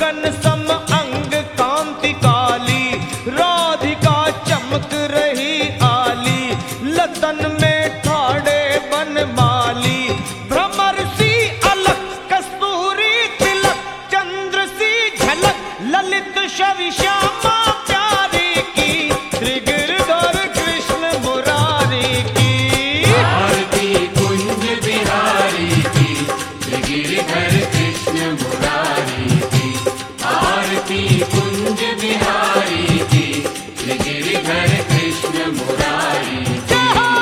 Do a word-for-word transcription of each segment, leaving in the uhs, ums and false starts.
गगन सम अंग कांति काली, राधिका चमक रही आली, लतन में ठाड़े बनमाली, भ्रमर सी अलक कस्तूरी तिलक, चंद्र सी झलक ललित छवि श्यामा प्यारी की, त्रिगिरधर कृष्ण मुरारी की। आरती कुंज बिहारी की, त्रिगिरधर कृष्ण मुरारी की। आरती कुंज बिहारी की, त्रिगिरधर कृष्ण मुरारी की।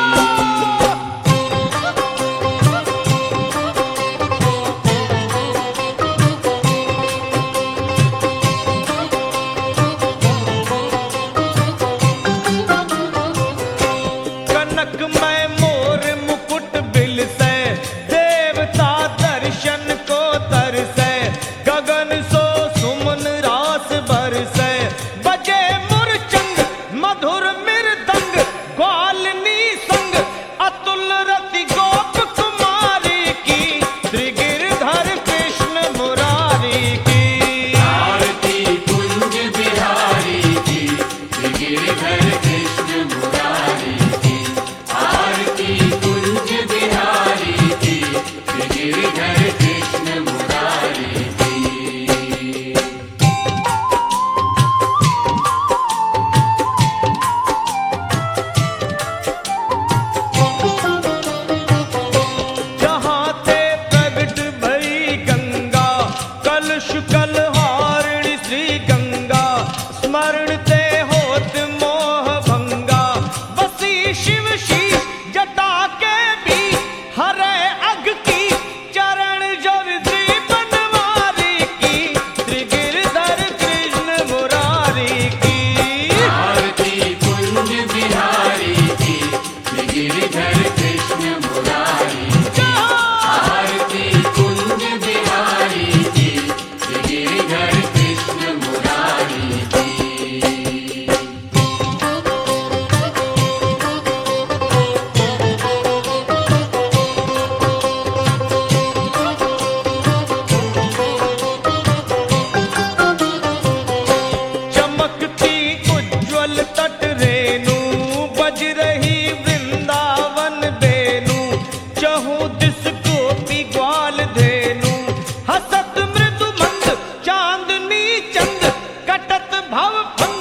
कनकमय मोर मुकुट बिलसे, देवता दर्शन को तरसे, गगन सो सुमन रास बरसे, बजे मुरचंग मधुर मृदंग, ग्वालिनी संग अतुल रति गोप कुमारी की, त्रिगिरधर कृष्ण मुरारी की। आरती कुंज बिहारी की, त्रिगिरधर कृष्ण मुरारी की। आरती कुंज बिहारी की, त्रिगिरधर कृष्ण मुरारी की। जहाँ ते प्रगट भई गंगा, कलश कलहारिणी श्री गंगा, स्मरण ते होत मोह भंगा, बसी शिव शीश जटा के भी, हरे अघ की चरण जब श्री बनवारी की, त्रिगिरधर कृष्ण मुरारी की। आरती कुंज बिहारी की, त्रिगिरधर कृष्ण मुरारी की। आरती कुंज बिहारी की, त्रिगिरधर कृष्ण मुरारी की। चमकती उज्ज्वल तट रेणु, बज रही वृंदावन बेनु, चहु दिस गोपी ग्वाल धेनु, हसत मृदु मंद चांदनी चंद, कटत भव फंद